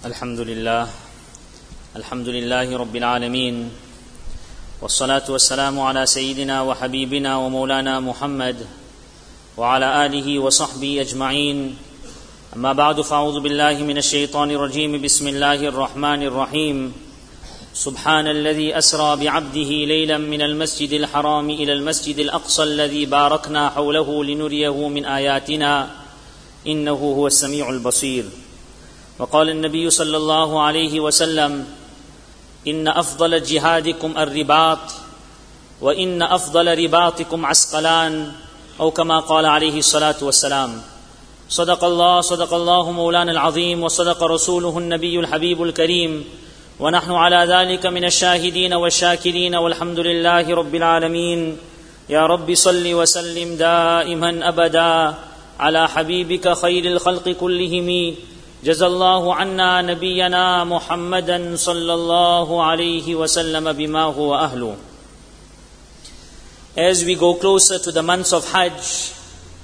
الحمد لله رب العالمين والصلاة والسلام على سيدنا وحبيبنا ومولانا محمد وعلى آله وصحبه أجمعين أما بعد فأعوذ بالله من الشيطان الرجيم بسم الله الرحمن الرحيم سبحان الذي أسرى بعبده ليلا من المسجد الحرام إلى المسجد الأقصى الذي باركنا حوله لنريه من آياتنا إنه هو السميع البصير. وقال النبي صلى الله عليه وسلم إن أفضل جهادكم الرباط وإن أفضل رباطكم عسقلان أو كما قال عليه الصلاة والسلام. صدق الله مولانا العظيم وصدق رسوله النبي الحبيب الكريم ونحن على ذلك من الشاهدين والشاكرين والحمد لله رب العالمين. يا رب صل وسلم دائما أبدا على حبيبك خير الخلق كلهم جزا الله عنا نبينا محمدا صلى الله عليه وسلم بما هو أهله. As we go closer to the months of Hajj,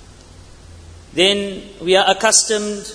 then we are accustomed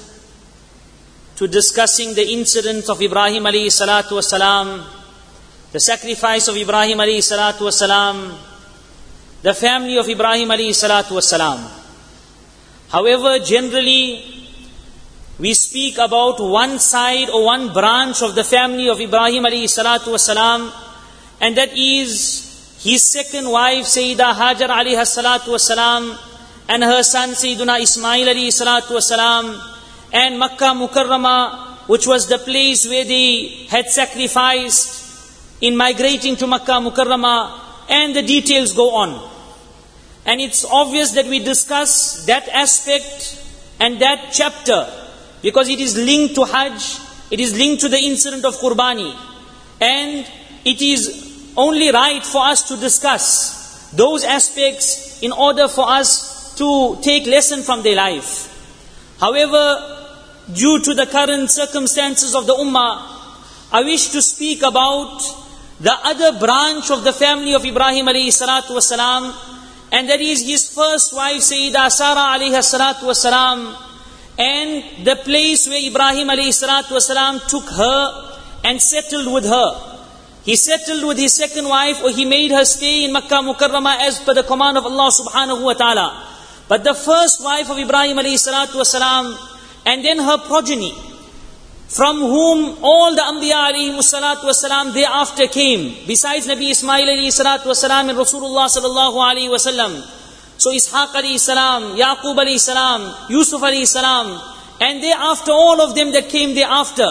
to discussing the incident of Ibrahim alayhi salatu wasalam, the sacrifice of Ibrahim alayhi salatu wasalam, the family of Ibrahim alayhi salatu wasalam. However, generally, we speak about one side or one branch of the family of Ibrahim alayhi salatu wasalam, and that is his second wife, Sayyidah Hajar alayhi salatu wasalam, and her son, Sayyiduna Ismail alayhi salatu wasalam, and Makkah Mukarramah, which was the place where they had sacrificed in migrating to Makkah Mukarramah, and the details go on. And it's obvious that we discuss that aspect and that chapter because it is linked to Hajj, it is linked to the incident of Qurbani, and it is only right for us to discuss those aspects in order for us to take lesson from their life. However, due to the current circumstances of the Ummah, I wish to speak about the other branch of the family of Ibrahim alayhi salatu wasalam, and that is his first wife, Sayyidah Sarah alayhi salatu wasalam, and the place where Ibrahim alayhi salatu wasalam took her and settled with her. He settled with his second wife, or he made her stay in Makkah Mukarramah as per the command of Allah subhanahu wa ta'ala. But the first wife of Ibrahim alayhi salatu wasalam, and then her progeny, from whom all the Anbiya alayhi salatu wasalam thereafter came, besides Nabi Ismail alayhi salatu wasalam and Rasulullah sallallahu alayhi wasallam. So Ishaq alayhi salam, Yaqub alayhi salam, Yusuf alayhi salam, and thereafter all of them that came thereafter,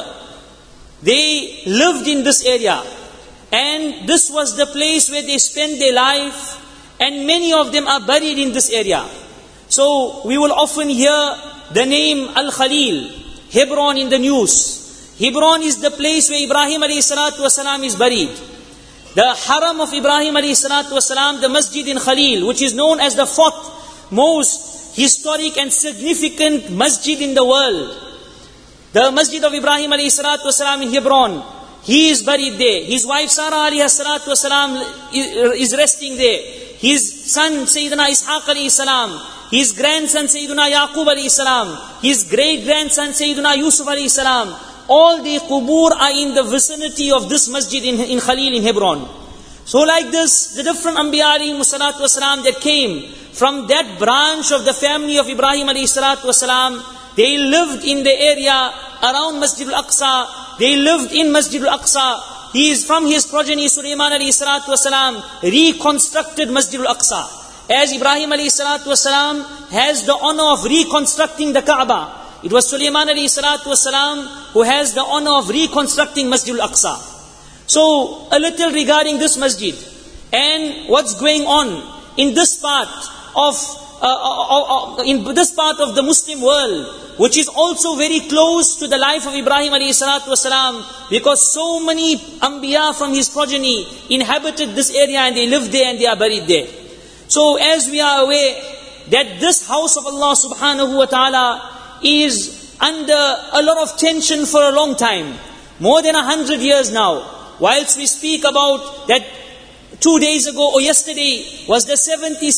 they lived in this area. And this was the place where they spent their life, and many of them are buried in this area. So we will often hear the name Al-Khalil, Hebron in the news. Hebron is the place where Ibrahim alayhi salatu wasalam is buried. The Haram of Ibrahim alayhi salatu wasalam, the Masjid in Khalil, which is known as the fourth most historic and significant masjid in the world. The Masjid of Ibrahim alayhi salatu wasalam in Hebron, he is buried there. His wife Sarah alayhi salatu wasalam is resting there. His son Sayyidina Ishaq alayhi salam, his grandson Sayyidina Yaqub alayhi salam, his great-grandson Sayyidina Yusuf alayhi salam, all the qubur are in the vicinity of this masjid in Khalil in Hebron. So like this, the different Anbiya alayhi salatu wasalam that came from that branch of the family of Ibrahim alayhi salatu wasalam, they lived in the area around Masjid al-Aqsa. They lived in Masjid al-Aqsa. He is from his progeny, Sulaiman alayhi salatu wasalam, reconstructed Masjid al-Aqsa. As Ibrahim alayhi salatu wasalam has the honor of reconstructing the Kaaba, it was Sulaiman alayhi salatu wasalam who has the honor of reconstructing Masjid al-Aqsa. So, a little regarding this masjid and what's going on in this part of the Muslim world, which is also very close to the life of Ibrahim alayhi salatu wasalam, because so many Anbiya from his progeny inhabited this area and they lived there and they are buried there. So as we are aware that this house of Allah subhanahu wa ta'ala is under a lot of tension for a long time, more than 100 years now. Whilst we speak about that 2 days ago or yesterday was the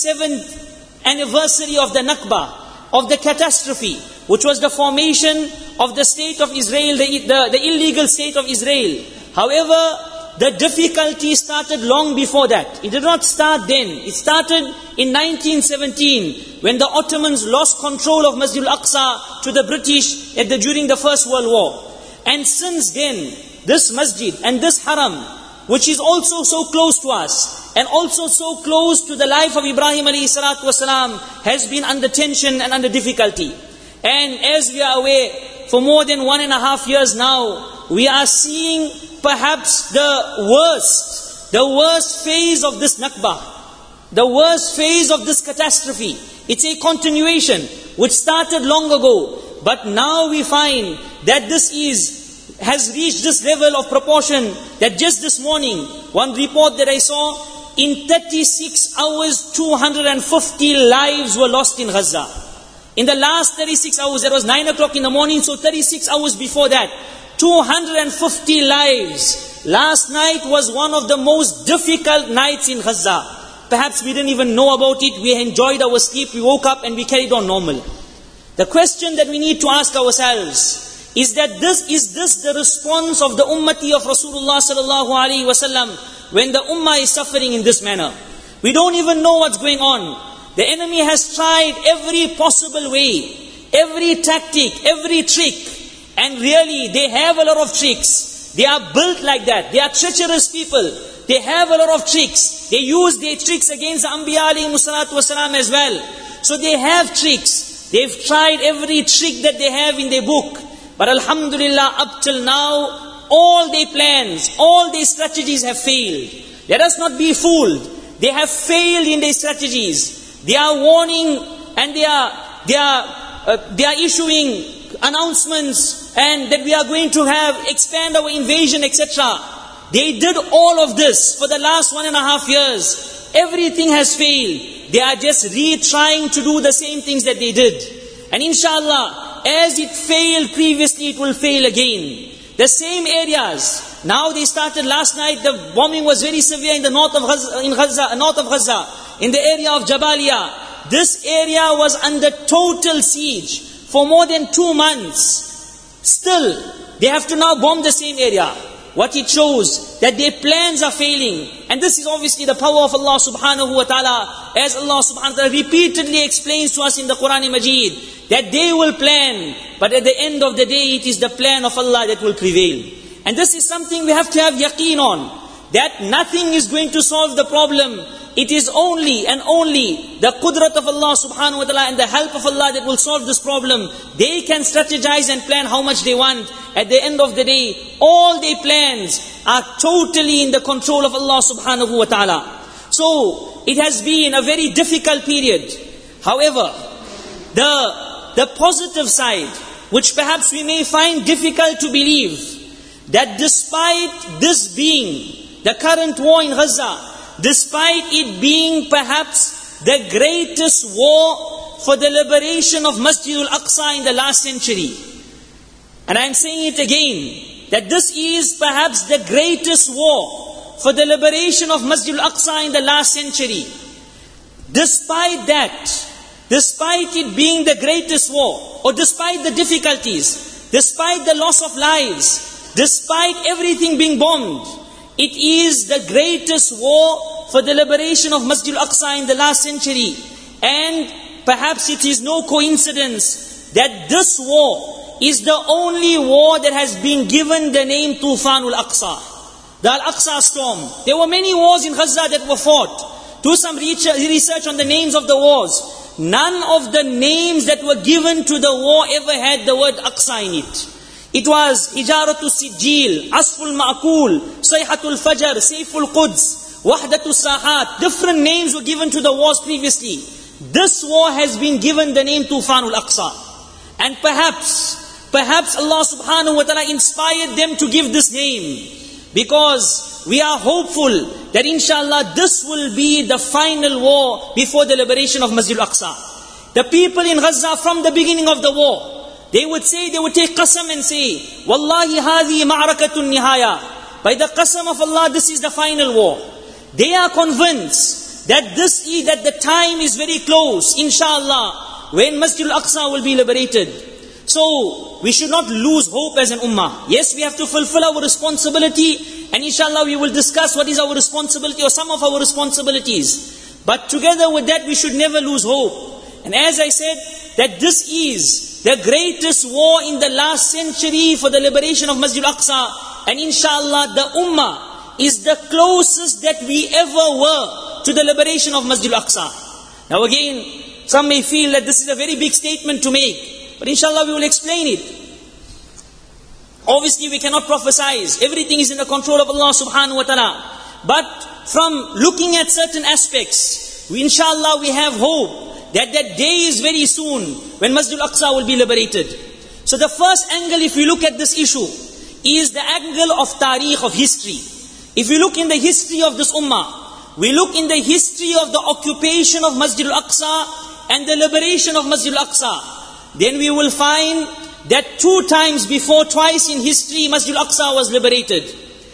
77th anniversary of the Nakba, of the catastrophe, which was the formation of the state of Israel, the illegal state of Israel. However, the difficulty started long before that. It did not start then. It started in 1917 when the Ottomans lost control of Masjid al-Aqsa to the British during the First World War. And since then, this masjid and this haram, which is also so close to us and also so close to the life of Ibrahim alayhi salatu wasalam, has been under tension and under difficulty. And as we are aware, for more than 1.5 years now, we are seeing perhaps the worst phase of this Nakba, the worst phase of this catastrophe. It's a continuation which started long ago, but now we find that this has reached this level of proportion that just this morning, one report that I saw, in 36 hours, 250 lives were lost in Gaza. In the last 36 hours, that was 9 o'clock in the morning, so 36 hours before that, 250 lives. Last night was one of the most difficult nights in Gaza. Perhaps we didn't even know about it. We enjoyed our sleep. We woke up and we carried on normal. The question that we need to ask ourselves is that is this the response of the ummati of Rasulullah sallallahu alaihi wasallam when the ummah is suffering in this manner? We don't even know what's going on. The enemy has tried every possible way, every tactic, every trick. And really, they have a lot of tricks. They are built like that. They are treacherous people. They have a lot of tricks. They use their tricks against the Anbiya alayhi salatu wasalam as well. So they have tricks. They've tried every trick that they have in their book. But alhamdulillah, up till now, all their plans, all their strategies have failed. Let us not be fooled. They have failed in their strategies. They are warning and they are issuing announcements and that we are going to expand our invasion, etc. They did all of this for the last 1.5 years. Everything has failed. They are just retrying to do the same things that they did. And inshallah, as it failed previously, it will fail again. The same areas. Now they started last night, the bombing was very severe in the north of Gaza, in the area of Jabalia. This area was under total siege for more than 2 months. Still, they have to now bomb the same area. What it shows, that their plans are failing. And this is obviously the power of Allah subhanahu wa ta'ala. As Allah subhanahu wa ta'ala repeatedly explains to us in the Quran Majid, that they will plan, but at the end of the day, it is the plan of Allah that will prevail. And this is something we have to have yaqeen on, that nothing is going to solve the problem. It is only and only the qudrat of Allah subhanahu wa ta'ala and the help of Allah that will solve this problem. They can strategize and plan how much they want. At the end of the day, all their plans are totally in the control of Allah subhanahu wa ta'ala. So, it has been a very difficult period. However, the positive side, which perhaps we may find difficult to believe, that despite this being the current war in Gaza, despite it being perhaps the greatest war for the liberation of Masjid al-Aqsa in the last century, and I'm saying it again, that this is perhaps the greatest war for the liberation of Masjid al-Aqsa in the last century. Despite that, despite it being the greatest war, or despite the difficulties, despite the loss of lives, despite everything being bombed, it is the greatest war for the liberation of Masjid al-Aqsa in the last century. And perhaps it is no coincidence that this war is the only war that has been given the name Tufan al-Aqsa, the Al-Aqsa storm. There were many wars in Gaza that were fought. Do some research on the names of the wars. None of the names that were given to the war ever had the word Aqsa in it. It was Hijaratu Sijil, Asful Ma'kul, Sayhatul Fajr, Sayful Quds, Wahdatul Sahat. Different names were given to the wars previously. This war has been given the name Tufanul Aqsa. And perhaps Allah subhanahu wa ta'ala inspired them to give this name, because we are hopeful that inshallah this will be the final war before the liberation of Masjid al-Aqsa. The people in Gaza from the beginning of the war, they would take qasam and say, Wallahi hadhi ma'rakatun nihaya. By the qasam of Allah, this is the final war. They are convinced that the time is very close, inshallah, when Masjid al-Aqsa will be liberated. So, we should not lose hope as an ummah. Yes, we have to fulfill our responsibility, and inshallah we will discuss what is our responsibility or some of our responsibilities. But together with that, we should never lose hope. And as I said, that this is the greatest war in the last century for the liberation of Masjid Al-Aqsa. And inshallah, the ummah is the closest that we ever were to the liberation of Masjid Al-Aqsa. Now again, some may feel that this is a very big statement to make, but inshallah we will explain it. Obviously we cannot prophesize. Everything is in the control of Allah subhanahu wa ta'ala. But from looking at certain aspects, inshallah we have hope that that day is very soon when Masjid Al-Aqsa will be liberated. So the first angle, if we look at this issue, is the angle of tariq, of history. If we look in the history of this ummah, we look in the history of the occupation of Masjid Al-Aqsa and the liberation of Masjid Al-Aqsa, then we will find that twice in history, Masjid Al-Aqsa was liberated.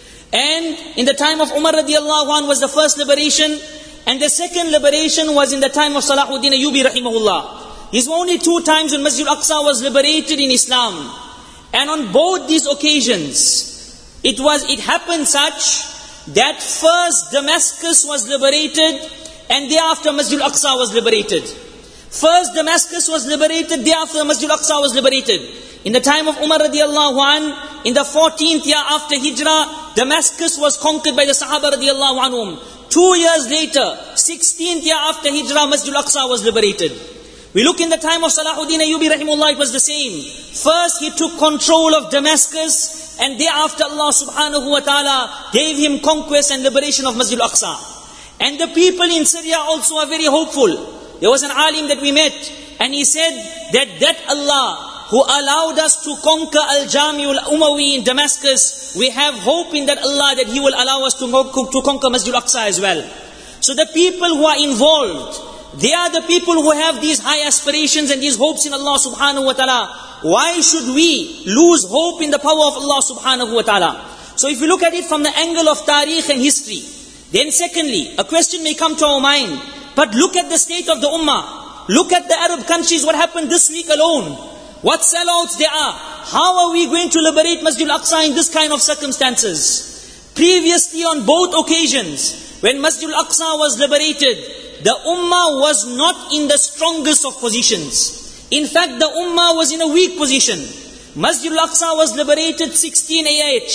And in the time of Umar radiallahu anh was the first liberation, and the second liberation was in the time of Salahuddin Ayyubi rahimahullah. These were only 2 times when Masjid Al-Aqsa was liberated in Islam. And on both these occasions, it happened such that first Damascus was liberated, and thereafter Masjid Al-Aqsa was liberated. First Damascus was liberated, thereafter Masjid Al-Aqsa was liberated. In the time of Umar radiallahu anh, in the 14th year after Hijrah, Damascus was conquered by the Sahaba radiallahu anhum. 2 years later, 16th year after Hijrah, Masjid Al-Aqsa was liberated. We look in the time of Salahuddin Ayyubi rahimahullah, it was the same. First he took control of Damascus, and thereafter Allah subhanahu wa ta'ala gave him conquest and liberation of Masjid Al-Aqsa. And the people in Syria also are very hopeful. There was an alim that we met, and he said that Allah who allowed us to conquer Al-Jami al-Umawi in Damascus, we have hope in that Allah that He will allow us to conquer Masjid Al-Aqsa as well. So the people who are involved, they are the people who have these high aspirations and these hopes in Allah subhanahu wa ta'ala. Why should we lose hope in the power of Allah subhanahu wa ta'ala? So if you look at it from the angle of tariq and history, then secondly, a question may come to our mind, but look at the state of the ummah. Look at the Arab countries, what happened this week alone. What sellouts there are. How are we going to liberate Masjid Al-Aqsa in this kind of circumstances? Previously on both occasions, when Masjid Al-Aqsa was liberated, the ummah was not in the strongest of positions. In fact, the ummah was in a weak position. Masjid Al-Aqsa was liberated 16 AH,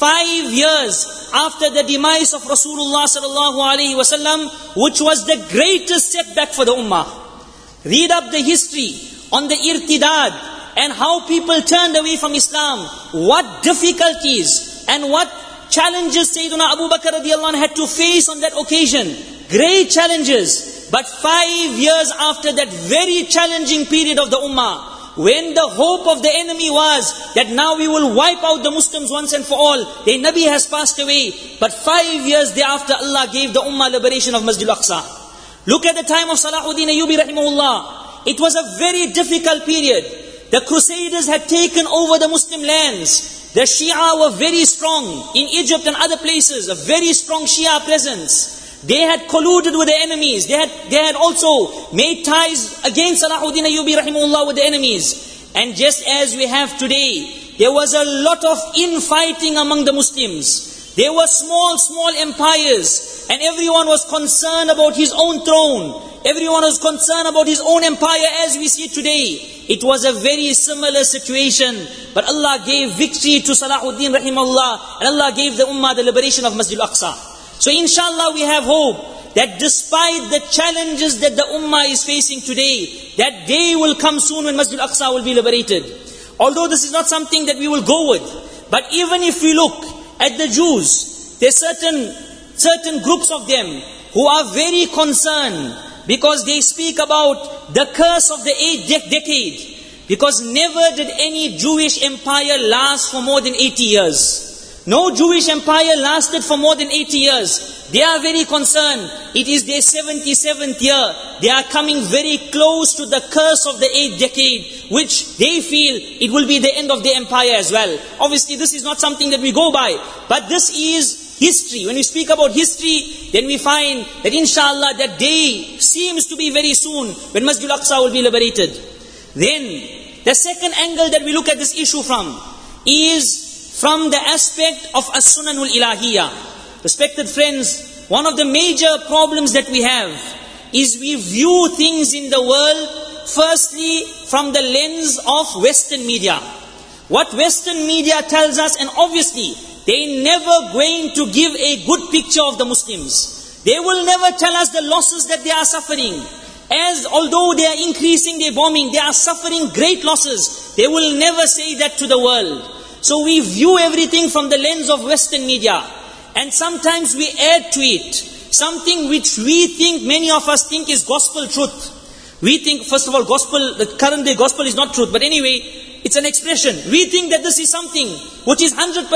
5 years after the demise of Rasulullah sallallahu alaihi wasallam, which was the greatest setback for the ummah. Read up the history on the irtidad and how people turned away from Islam, what difficulties and what challenges Sayyidina Abu Bakr radiallahu anh had to face on that occasion. Great challenges. But 5 years after that very challenging period of the ummah, when the hope of the enemy was that now we will wipe out the Muslims once and for all, the Nabi has passed away. But 5 years thereafter, Allah gave the ummah liberation of Masjid Al-Aqsa. Look at the time of Salahuddin Ayyubi rahimahullah. It was a very difficult period. The Crusaders had taken over the Muslim lands. The Shia were very strong in Egypt and other places, a very strong Shia presence. They had colluded with the enemies. They had also made ties against Salahuddin Ayyubi rahimahullah with the enemies. And just as we have today, there was a lot of infighting among the Muslims. There were small empires, and everyone was concerned about his own throne. Everyone was concerned about his own empire as we see today. It was a very similar situation. But Allah gave victory to Salahuddin rahimahullah, and Allah gave the ummah the liberation of Masjid Al-Aqsa. So inshallah we have hope that despite the challenges that the ummah is facing today, that day will come soon when Masjid Al-Aqsa will be liberated. Although this is not something that we will go with, but even if we look at the Jews, there are certain groups of them who are very concerned because they speak about the curse of the 8th decade. Because never did any Jewish empire last for more than 80 years. No Jewish empire lasted for more than 80 years. They are very concerned. It is their 77th year. They are coming very close to the curse of the 8th decade, which they feel it will be the end of their empire as well. Obviously this is not something that we go by, but this is history. When we speak about history, then we find that inshallah that day seems to be very soon when Masjid Al-Aqsa will be liberated. Then The second angle that we look at this issue from is from the aspect of as-sunanul ilahiyya. Respected friends, one of the major problems that we have is we view things in the world firstly from the lens of Western media. What Western media tells us, and obviously they're never going to give a good picture of the Muslims. They will never tell us the losses that they are suffering. As although they are increasing their bombing, they are suffering great losses. They will never say that to the world. So we view everything from the lens of Western media. And sometimes we add to it something which we think, many of us think is gospel truth. We think, first of all, the current day gospel is not truth. But anyway, it's an expression. We think that this is something which is 100%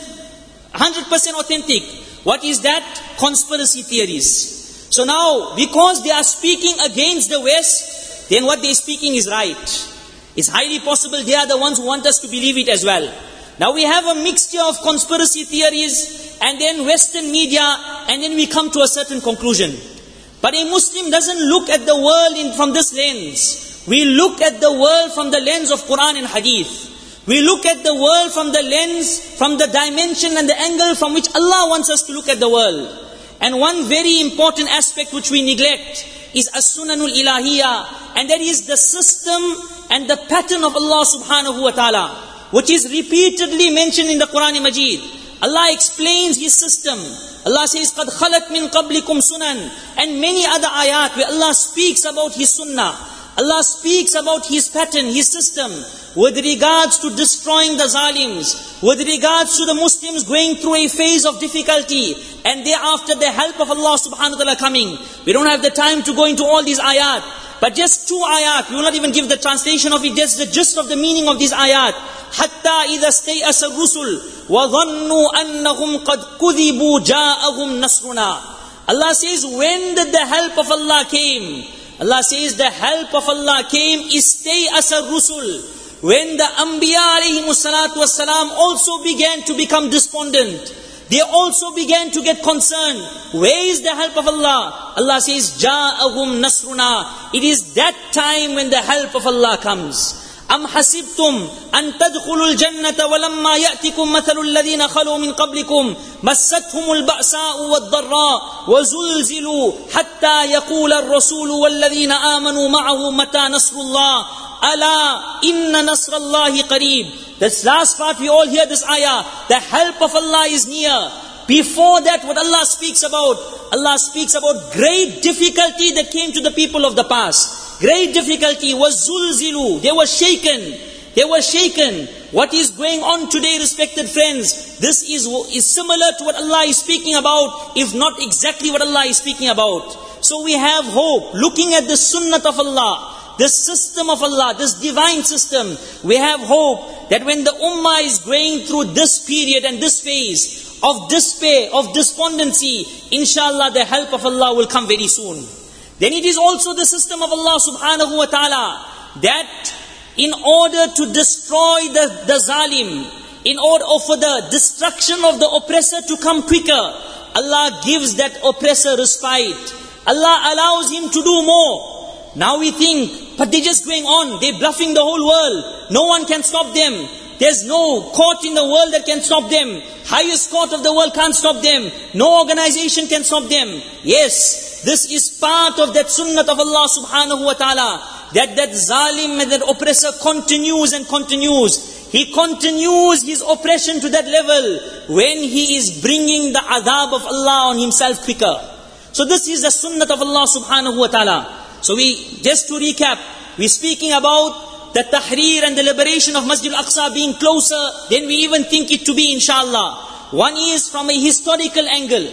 authentic. What is that? Conspiracy theories. So now, because they are speaking against the West, then what they are speaking is right. It's highly possible they are the ones who want us to believe it as well. Now we have a mixture of conspiracy theories and then Western media, and then we come to a certain conclusion. But a Muslim doesn't look at the world from this lens. We look at the world from the lens of Quran and Hadith. We look at the world from the lens, from the dimension and the angle from which Allah wants us to look at the world. And one very important aspect which we neglect is as-sunanul ilahiyya, and that is the system and the pattern of Allah subhanahu wa ta'ala, which is repeatedly mentioned in the Quran Majid. Allah explains His system. Allah says, قَدْ خَلَتْ مِنْ قَبْلِكُمْ سُنَنْ, and many other ayat where Allah speaks about His sunnah. Allah speaks about His pattern, His system, with regards to destroying the zalims, with regards to the Muslims going through a phase of difficulty, and thereafter the help of Allah subhanahu wa ta'ala coming. We don't have the time to go into all these ayat, but just 2 ayat, we will not even give the translation of it, just the gist of the meaning of these ayat. حَتَّى إِذَا اسْتَيْأَسَ الرُّسُلُ وَظَنُّوا أَنَّهُمْ قَدْ كُذِبُوا جَاءَهُمْ نَصْرُنَا. Allah says, when did the help of Allah came? Allah says the help of Allah came, istay'asa rusul. When the Anbiya alayhimus salatu wassalam also began to become despondent, they also began to get concerned. Where is the help of Allah? Allah says, ja'ahum nasruna. It is that time when the help of Allah comes. أَمْ حَسِبْتُمْ أَن تَدْخُلُوا الْجَنَّةَ وَلَمَّا يَأْتِكُمْ مَثَلُ الَّذِينَ خَلُوا مِنْ قَبْلِكُمْ مَسَّتْهُمُ الْبَأْسَاءُ وَالضَّرَّاءُ وَزُلْزِلُوا حَتَّى يَقُولَ الرَّسُولُ وَالَّذِينَ آمَنُوا مَعَهُ مَتَى نَصْرُ اللَّهِ أَلَا إِنَّ نَصْرَ اللَّهِ قَرِيبٌ. This last part, we all hear this ayah. The help of Allah is near. Before that, what Allah speaks about? Allah speaks about great difficulty that came to the people of the past. Great difficulty was zulzilu. They were shaken. They were shaken. What is going on today, respected friends? This is similar to what Allah is speaking about, if not exactly what Allah is speaking about. So we have hope. Looking at the sunnah of Allah, this system of Allah, this divine system, we have hope that when the ummah is going through this period and this phase of despair, of despondency, inshallah the help of Allah will come very soon. Then it is also the system of Allah subhanahu wa ta'ala that in order to destroy the zalim, in order for the destruction of the oppressor to come quicker, Allah gives that oppressor respite. Allah allows him to do more. Now we think, but they're just going on, they're bluffing the whole world. No one can stop them. There's no court in the world that can stop them. Highest court of the world can't stop them. No organization can stop them. Yes, this is part of that sunnah of Allah subhanahu wa ta'ala. That zalim and that oppressor continues and continues. He continues his oppression to that level when he is bringing the adhab of Allah on himself quicker. So this is the sunnah of Allah subhanahu wa ta'ala. So just to recap, we're speaking about the tahrir and the liberation of Masjid al-Aqsa being closer than we even think it to be, inshallah. One is from a historical angle.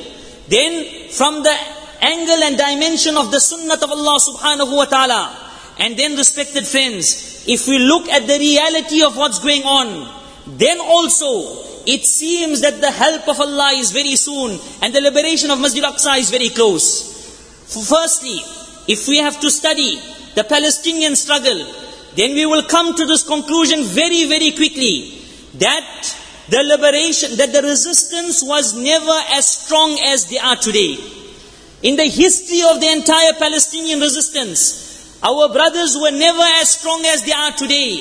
Then from the angle and dimension of the sunnah of Allah subhanahu wa ta'ala. And then, respected friends, if we look at the reality of what's going on, then also it seems that the help of Allah is very soon and the liberation of Masjid al-Aqsa is very close. Firstly, if we have to study the Palestinian struggle, then we will come to this conclusion very, very quickly, that the liberation, that the resistance was never as strong as they are today. In the history of the entire Palestinian resistance, our brothers were never as strong as they are today.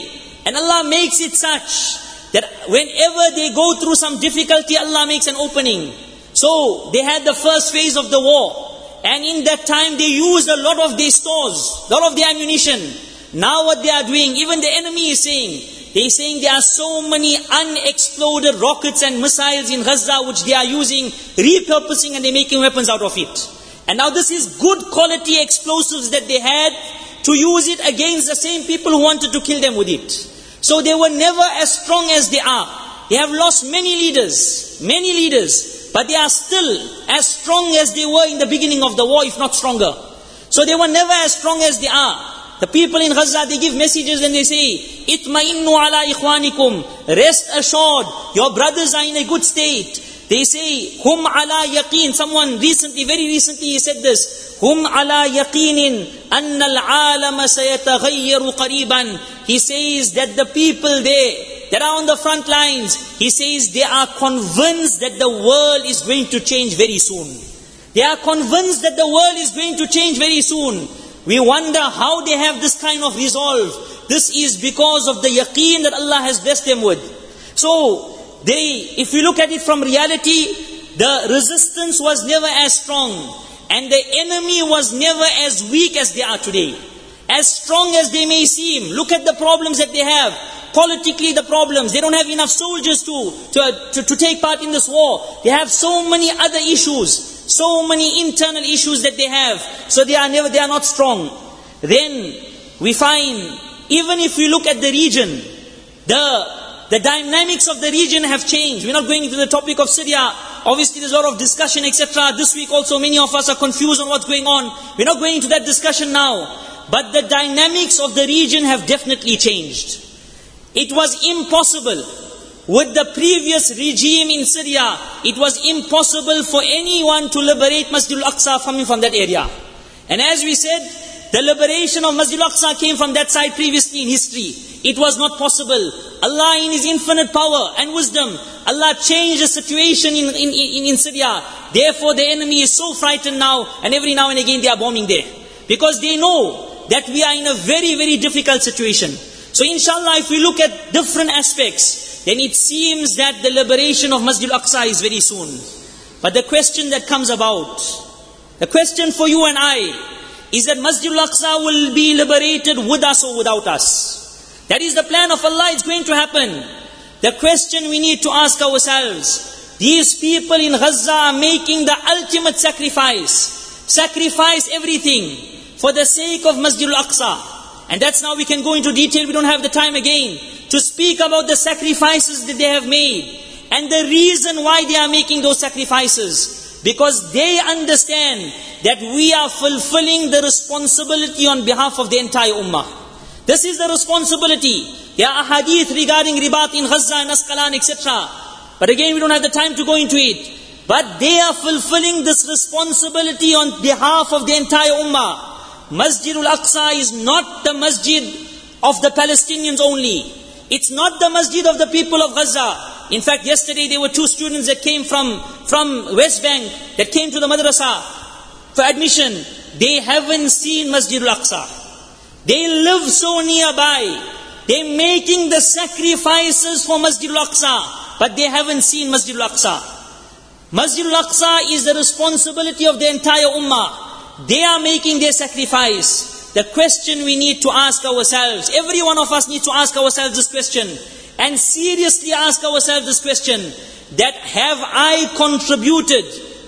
And Allah makes it such that whenever they go through some difficulty, Allah makes an opening. So they had the first phase of the war. And in that time they used a lot of their stores, a lot of their ammunition. Now what they are doing, even the enemy is saying, they're saying there are so many unexploded rockets and missiles in Gaza which they are using, repurposing, and they're making weapons out of it. And now this is good quality explosives that they had to use it against the same people who wanted to kill them with it. So they were never as strong as they are. They have lost many leaders, but they are still as strong as they were in the beginning of the war, if not stronger. So they were never as strong as they are. The people in Gaza, they give messages and they say, Itma'innu ala ikhwanikum, rest assured, your brothers are in a good state. They say, Hum ala yaqeen. Someone very recently he said this, Hum ala yaqeenin anna al-alama sayataghayyaru qariban. He says that the people there that are on the front lines, he says they are convinced that the world is going to change very soon. They are convinced that the world is going to change very soon. We wonder how they have this kind of resolve. This is because of the yaqeen that Allah has blessed them with. So, if you look at it from reality, the resistance was never as strong. And the enemy was never as weak as they are today. As strong as they may seem, look at the problems that they have. Politically the problems, they don't have enough soldiers to take part in this war. They have so many other issues. So many internal issues that they have. So they are not strong. Then we find, even if we look at the region, the dynamics of the region have changed. We're not going into the topic of Syria. Obviously there's a lot of discussion, etc. This week also many of us are confused on what's going on. We're not going into that discussion now. But the dynamics of the region have definitely changed. It was impossible. With the previous regime in Syria, it was impossible for anyone to liberate Masjid al-Aqsa coming from that area. And as we said, the liberation of Masjid al-Aqsa came from that side previously in history. It was not possible. Allah in His infinite power and wisdom, Allah changed the situation in Syria. Therefore the enemy is so frightened now, and every now and again they are bombing there. Because they know that we are in a very, very difficult situation. So inshallah, if we look at different aspects, then it seems that the liberation of Masjid al-Aqsa is very soon. But the question that comes about, the question for you and I, is that Masjid al-Aqsa will be liberated with us or without us. That is the plan of Allah, it's going to happen. The question we need to ask ourselves, these people in Gaza are making the ultimate sacrifice everything for the sake of Masjid al-Aqsa. And that's now we can go into detail, we don't have the time again, to speak about the sacrifices that they have made. And the reason why they are making those sacrifices. Because they understand that we are fulfilling the responsibility on behalf of the entire ummah. This is the responsibility. There are hadith regarding Ribat in Gaza and Asqalan, etc. But again, we don't have the time to go into it. But they are fulfilling this responsibility on behalf of the entire ummah. Masjid al-Aqsa is not the masjid of the Palestinians only. It's not the masjid of the people of Gaza. In fact, yesterday there were 2 students that came from West Bank, that came to the madrasa for admission. They haven't seen Masjid al-Aqsa. They live so nearby. They're making the sacrifices for Masjid al-Aqsa, but they haven't seen Masjid al-Aqsa. Masjid al-Aqsa is the responsibility of the entire ummah. They are making their sacrifice. The question we need to ask ourselves, every one of us needs to ask ourselves this question, and seriously ask ourselves this question, that have I contributed,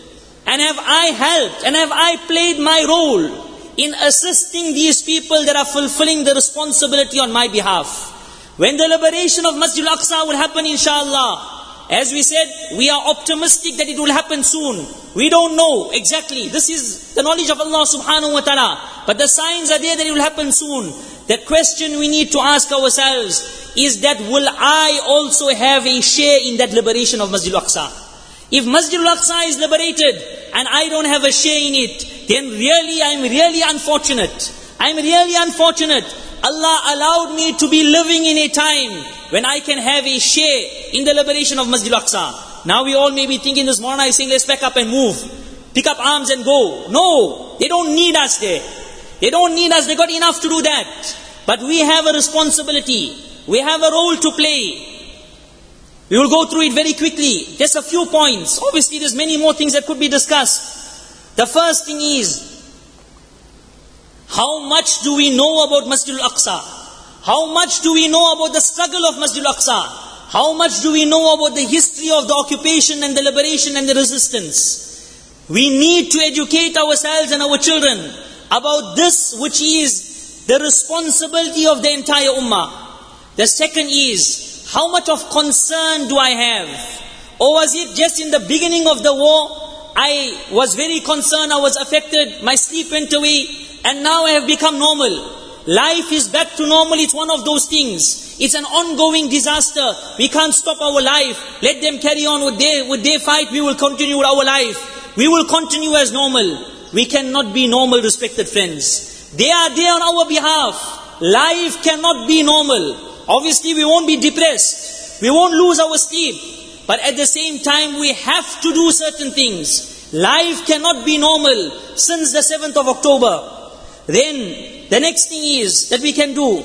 and have I helped, and have I played my role in assisting these people that are fulfilling the responsibility on my behalf? When the liberation of Masjid al-Aqsa will happen, inshallah, as we said, we are optimistic that it will happen soon. We don't know exactly. This is the knowledge of Allah subhanahu wa ta'ala. But the signs are there that it will happen soon. The question we need to ask ourselves is that will I also have a share in that liberation of Masjid al-Aqsa? If Masjid al-Aqsa is liberated and I don't have a share in it, then really I'm really unfortunate. I'm really unfortunate. Allah allowed me to be living in a time when I can have a share in the liberation of Masjid al-Aqsa. Now we all may be thinking this morning, saying, let's pack up and move. Pick up arms and go. No, they don't need us there. They don't need us, they got enough to do that. But we have a responsibility. we have a role to play. We will go through it very quickly. Just a few points. Obviously, there's many more things that could be discussed. The first thing is, how much do we know about Masjid al-Aqsa? How much do we know about the struggle of Masjid al-Aqsa? How much do we know about the history of the occupation and the liberation and the resistance? We need to educate ourselves and our children about this which is the responsibility of the entire ummah. The second is, how much of concern do I have? Or was it just in the beginning of the war, I was very concerned, I was affected, my sleep went away, and now I have become normal. Life is back to normal, it's one of those things. It's an ongoing disaster. We can't stop our life. Let them carry on with their fight, we will continue with our life. We will continue as normal. We cannot be normal, respected friends. They are there on our behalf. Life cannot be normal. Obviously we won't be depressed. We won't lose our sleep. But at the same time we have to do certain things. Life cannot be normal since the 7th of October. Then the next thing is that we can do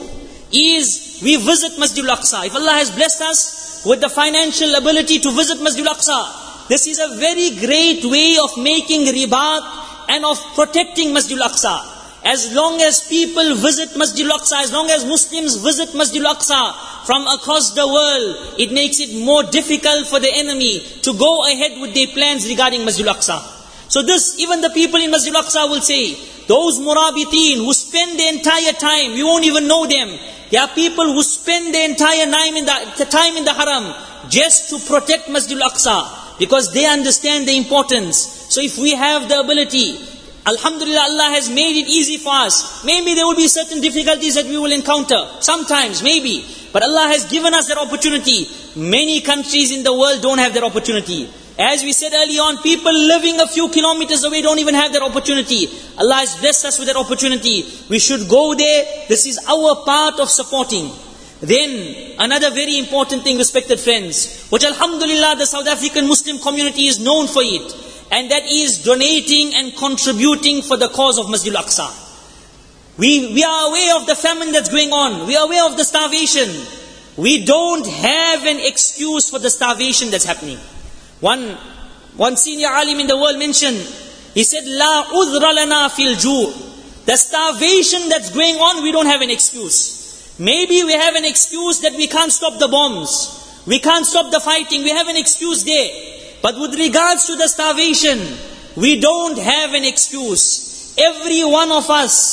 is we visit Masjid al-Aqsa. If Allah has blessed us with the financial ability to visit Masjid al-Aqsa, this is a very great way of making ribat and of protecting Masjid al-Aqsa. As long as people visit Masjid al-Aqsa, as long as Muslims visit Masjid al-Aqsa from across the world, it makes it more difficult for the enemy to go ahead with their plans regarding Masjid al-Aqsa. So this, even the people in Masjid al-Aqsa will say, those murabiteen who spend the entire time, we won't even know them. There are people who spend the entire time in the haram just to protect Masjid al-Aqsa, because they understand the importance. So if we have the ability, Alhamdulillah, Allah has made it easy for us. Maybe there will be certain difficulties that we will encounter. Sometimes, maybe. But Allah has given us that opportunity. Many countries in the world don't have that opportunity. As we said early on, people living a few kilometers away don't even have that opportunity. Allah has blessed us with that opportunity. We should go there. This is our part of supporting. Then, another very important thing, respected friends, which Alhamdulillah, the South African Muslim community is known for it. And that is donating and contributing for the cause of Masjid al-Aqsa. We are aware of the famine that's going on. We are aware of the starvation. We don't have an excuse for the starvation that's happening. One senior alim in the world mentioned, he said, La udhra lana fil ju'. The starvation that's going on, we don't have an excuse. Maybe we have an excuse that we can't stop the bombs. We can't stop the fighting. We have an excuse there. But with regards to the starvation, we don't have an excuse. Every one of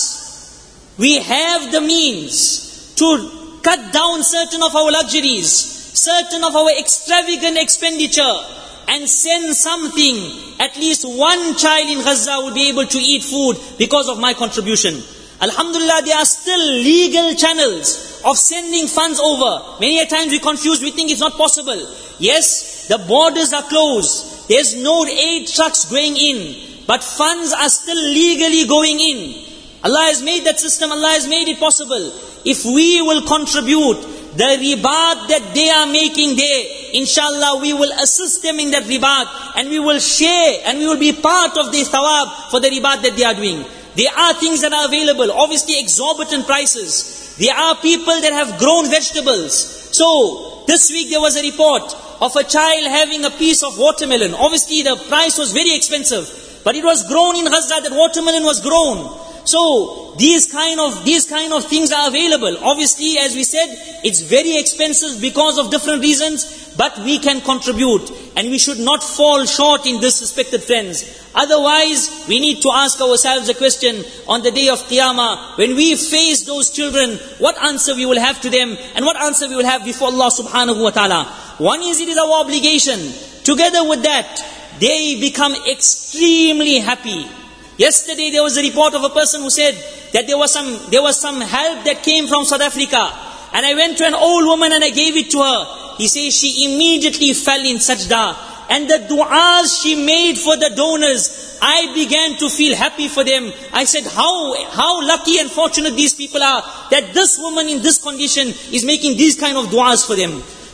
us, we have the means to cut down certain of our luxuries, certain of our extravagant expenditure, and send something. At least one child in Gaza will be able to eat food because of my contribution. Alhamdulillah, there are still legal channels of sending funds over. Many a times we confuse, we think it's not possible. Yes, the borders are closed. There's no aid trucks going in. But funds are still legally going in. Allah has made that system, Allah has made it possible. If we will contribute the ribat that they are making there, inshallah we will assist them in that ribat, and we will share and we will be part of the thawab for the ribat that they are doing. There are things that are available, obviously exorbitant prices. There are people that have grown vegetables. So, this week there was a report of a child having a piece of watermelon. Obviously the price was very expensive, but it was grown in Gaza, that watermelon was grown. So, these kind of things are available. Obviously, as we said, it's very expensive because of different reasons, but we can contribute. And we should not fall short in this, respected friends. Otherwise, we need to ask ourselves a question on the day of Qiyamah. When we face those children, what answer we will have to them, and what answer we will have before Allah subhanahu wa ta'ala. One is, it is our obligation. Together with that, they become extremely happy. Yesterday there was a report of a person who said that there was some help that came from South Africa. And I went to an old woman and I gave it to her. He says she immediately fell in sajda. And the du'as she made for the donors, I began to feel happy for them. I said, how lucky and fortunate these people are, that this woman in this condition is making these kind of du'as for them.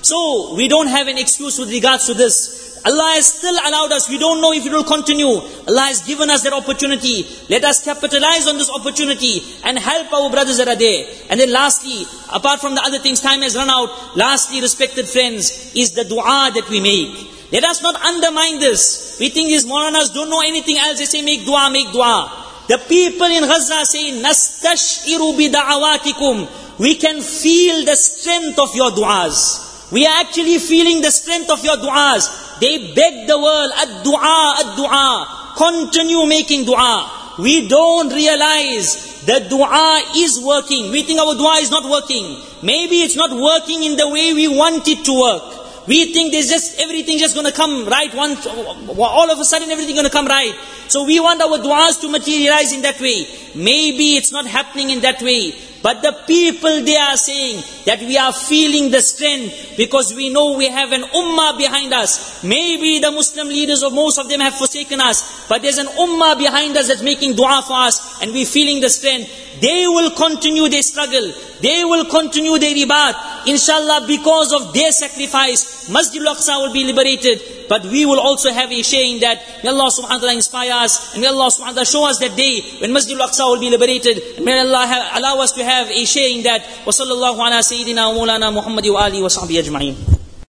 So, we don't have an excuse with regards to this. Allah has still allowed us. We don't know if it will continue. Allah has given us that opportunity. Let us capitalize on this opportunity and help our brothers that are there. And then lastly, apart from the other things, time has run out. Lastly, respected friends, is the dua that we make. Let us not undermine this. We think these Maulanas don't know anything else. They say, make dua, make dua. The people in Gaza say, Nastashiru bida'awatikum. We can feel the strength of your du'as. We are actually feeling the strength of your du'as. They beg the world, ad-du'a, ad-du'a. Continue making dua. We don't realize that dua is working. We think our dua is not working. Maybe it's not working in the way we want it to work. We think there's just everything just going to come right once, all of a sudden everything going to come right. So we want our du'as to materialize in that way. Maybe it's not happening in that way. But the people, they are saying that we are feeling the strength because we know we have an ummah behind us. Maybe the Muslim leaders of most of them have forsaken us, but there's an ummah behind us that's making dua for us and we're feeling the strength. They will continue their struggle. They will continue their ribat. Inshallah, because of their sacrifice, Masjid al-Aqsa will be liberated. But we will also have a share in that. May Allah subhanahu wa ta'ala inspire us. And may Allah subhanahu wa ta'ala show us that day when Masjid al-Aqsa will be liberated. And may Allah allow us to have a share in that. Wa sallallahu ala sayyidina wa maulana Muhammadi wa alihi wa sahbihi ajma'in.